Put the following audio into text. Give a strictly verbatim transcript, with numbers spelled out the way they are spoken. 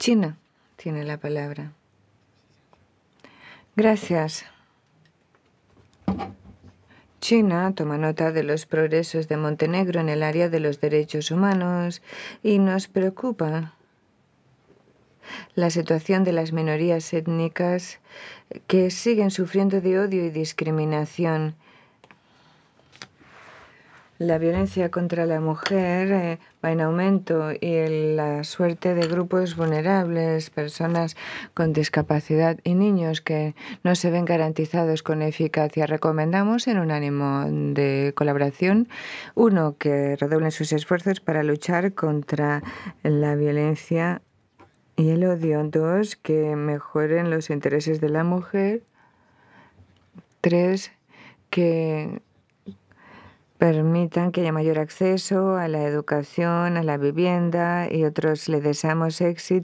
China tiene la palabra. Gracias. China toma nota de los progresos de Montenegro en el área de los derechos humanos y nos preocupa la situación de las minorías étnicas que siguen sufriendo de odio y discriminación. La violencia contra la mujer eh, va en aumento y el- la suerte de grupos vulnerables, personas con discapacidad y niños que no se ven garantizados con eficacia. Recomendamos en un ánimo de colaboración, uno, que redoblen sus esfuerzos para luchar contra la violencia y el odio. Dos, que mejoren los intereses de la mujer. Tres, que permitan que haya mayor acceso a la educación, a la vivienda y otros. Le deseamos éxito.